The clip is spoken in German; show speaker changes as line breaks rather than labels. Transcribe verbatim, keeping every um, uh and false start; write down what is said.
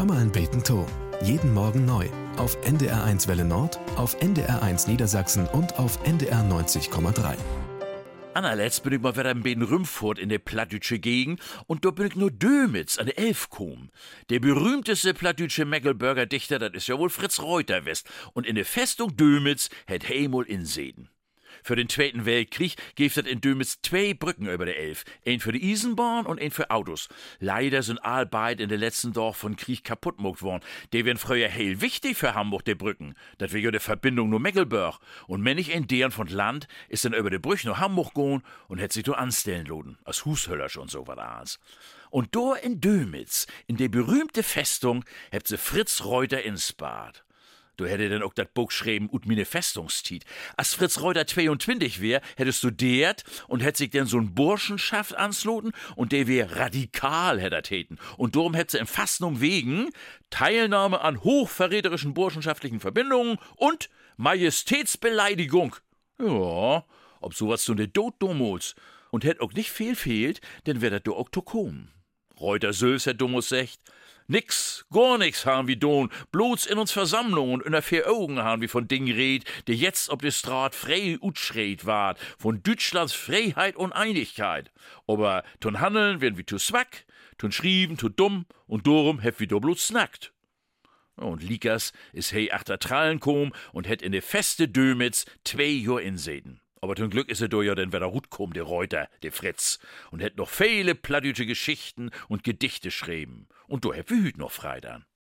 Hör mal ein Beten to. Jeden Morgen neu. Auf N D R eins Welle Nord, auf N D R eins Niedersachsen und auf N D R neunzig Komma drei.
Anerletzt bin ich mal wieder in Beden Rümfurt in der plattdütsche Gegend und da bin ich nur Dömitz an der Elf gekommen. Der berühmteste plattdütsche Meckelburger Dichter, das ist ja wohl Fritz Reuter west. Und in der Festung Dömitz hat Hemol inseden. Für den Zweiten Weltkrieg gibt es in Dömitz zwei Brücken über der Elf. Ein für die Eisenbahn und ein für Autos. Leider sind all beide in der letzten Dorf von Krieg kaputt gemacht worden. Die wären früher hell wichtig für Hamburg, die Brücken. Das wäre ja die Verbindung nur Meckelburg. Und wenn ich in deren von Land ist dann über die Brücke nach Hamburg gehen und hätt sich da anstellen loden. Als Hushöllers und so was. Und da in Dömitz, in der berühmte Festung, habt sie Fritz Reuter ins Bad. Du hättest denn auch dat Buch geschrieben, ut mine Festungstiet. Als Fritz Reuter zweiundzwanzig wär, hättest du dert und hätt sich denn so'n Burschenschaft ansloten und der wär radikal, hätt er täten. Und darum hätt sie im Fasten wegen Teilnahme an hochverräterischen burschenschaftlichen Verbindungen und Majestätsbeleidigung. Ja, ob sowas zu ne Dod dummuts. Und hätt auch nicht viel fehlt, denn wär dat du auch to kom. Reuter Sülz hätt dummus secht. Nix, gar nix haben wir don, bloß in uns Versammlungen und in der vier Augen haben wir von Dingen red, die jetzt ob die Straat frei utschreit ward, von Deutschlands Freiheit und Einigkeit. Aber tun handeln werden wir zu swack, tun schrieben, zu dumm und darum hef wir do bloß snackt. Und Likas is hei achter Trallen kom und het in de feste Dömitz zwei Jor inseden. Aber zum Glück ist er do ja denn wieder gut kom, der Reuter, der Fritz, und hätt noch viele plattdütsche Geschichten und Gedichte schreiben. Und do hätt wir hüt noch frei dann.